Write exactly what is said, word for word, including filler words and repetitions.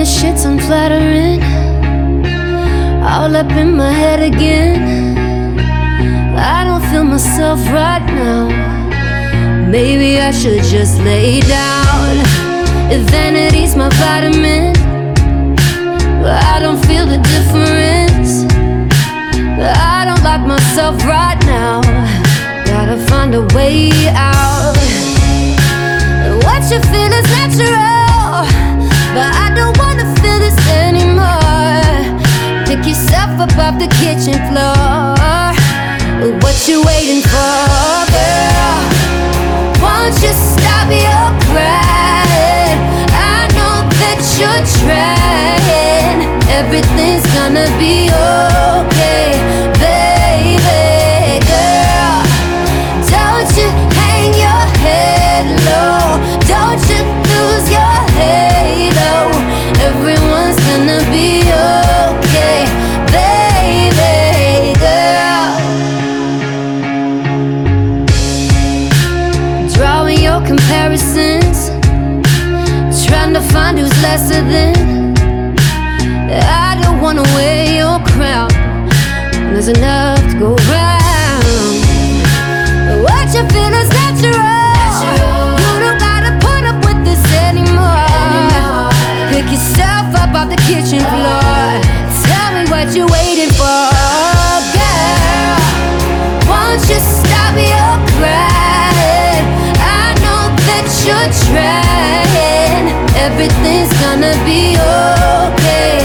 this shit's unflattering, all up in my head again. I don't feel myself right now. Maybe I should just lay down. If vanity's my vitamin, I don't feel the difference. I don't like myself right now. Gotta find a way out. What you feel is natural, but I don't wanna feel this anymore. Pick yourself up off the kitchen floor. What you waiting for, girl? Won't you stop your crying? I know that you're trying. Everything's gonna be okay, baby girl. Don't you hang your head low. Don't you lose your halo. Everyone's gonna be okay, baby girl. Drawing your comparisons, trying to find who's lesser than. I don't wanna wear your crown. There's enough to go round. What you feel is natural. You don't gotta put up with this anymore. Pick yourself up off the kitchen floor. Tell me what you're waiting for, girl. Won't you stop your crying? I know that you're trying. Everything's gonna be okay,